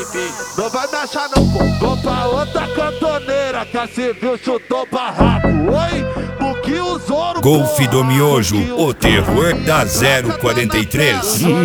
bebê. Não vai me achar não, pô. Vou pra outra cantoneira que a civil chutou barraco. Oi, o que os ouro. Golfe do Miojo, o terror da 043. Nós não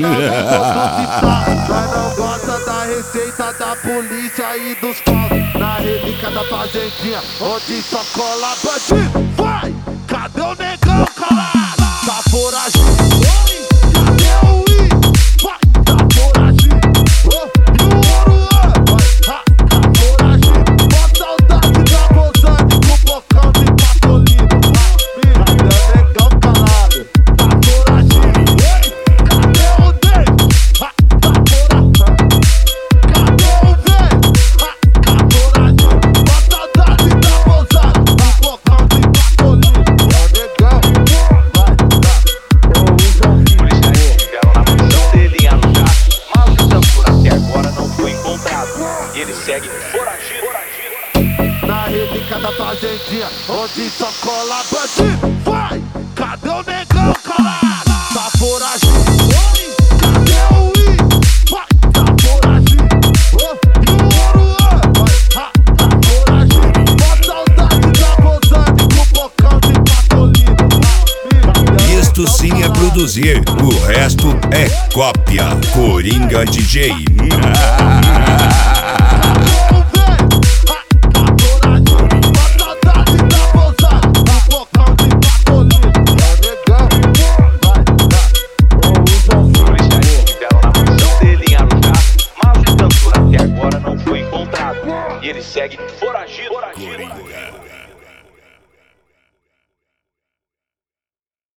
gosta da receita da polícia e dos paus. Na relíquia da fazendinha, onde só cola bandido. Vai, cadê o negão calado? Tá foragido. Oi, cadê o I? Vai, tá foragido. E o ouro, vai, tá foragido. Mó saudade da Rosane com bocão de patolino. Cadê o negão calado? Tá foragido. Oi, cadê o Dave? Tá foragido. Cadê o velho? Tá foragido. Mó saudade da Rosane com bocão de patolino. Ó, negão, vai, tá. Policiais estiveram na mansão dele em Arujá, mas o cantor até agora não foi encontrado. E ele segue foragido. Na relíquia da fazendinha, onde só cola bandido. Vai, cadê o negão calado? Tá foragido. Oi, cadê o I? Vai, tá foragido. E o ouro, vai, tá foragido. Mó saudade da Rosane com bocão de patolino. Isto sim é produzir, o resto é cópia. Coringa DJ.